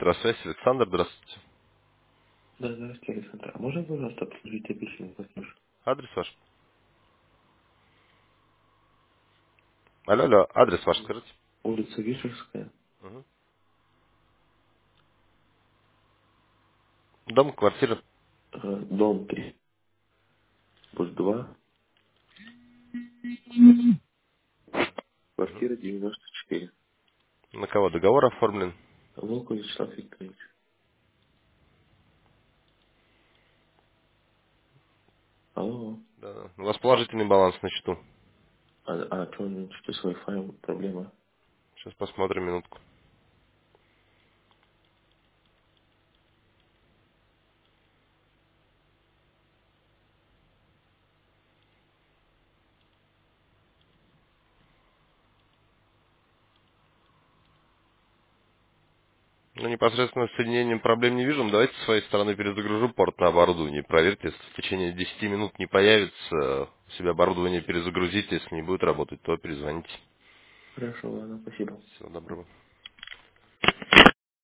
Электросвязь, Александр, здравствуйте. Да, здравствуйте, Александр. А можно, пожалуйста, обслужить обещанный платеж? Адрес ваш? Алло, алло, адрес ваш скажите. Улица Вишерская, Мгм. Дом, квартира. дом 3, пусть 2, Мгм. квартира 94. На кого договор оформлен? Волков Вячеслав Викторович. Алло. Да. У вас положительный баланс на счету. Что с Wi-Fi проблема? Сейчас посмотрим минутку. Ну, непосредственно с соединением проблем не вижу. Давайте с своей стороны перезагружу порт на оборудование. Проверьте, если в течение 10 минут не появится, у себя оборудование перезагрузите. Если не будет работать, то перезвоните. Хорошо, ладно, спасибо. Всего доброго.